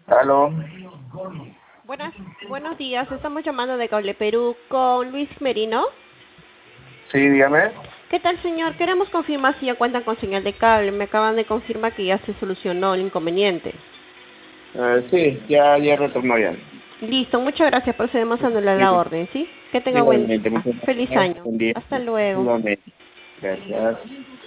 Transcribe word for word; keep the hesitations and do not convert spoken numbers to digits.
Aló, Buenas, buenos días, estamos llamando de Cable Perú con Luis Merino. sí, dígame. ¿Qué tal, señor? Queremos confirmar si ya cuentan con señal de cable. Me acaban de confirmar que ya se solucionó el inconveniente. Eh, sí, ya, ya retornó ya. Listo, muchas gracias. Procedemos a anular la Sí, orden, ¿sí? Que tenga buen igualmente, día. muchas Feliz gracias. año. Buen día. Hasta luego. Igualmente. Gracias.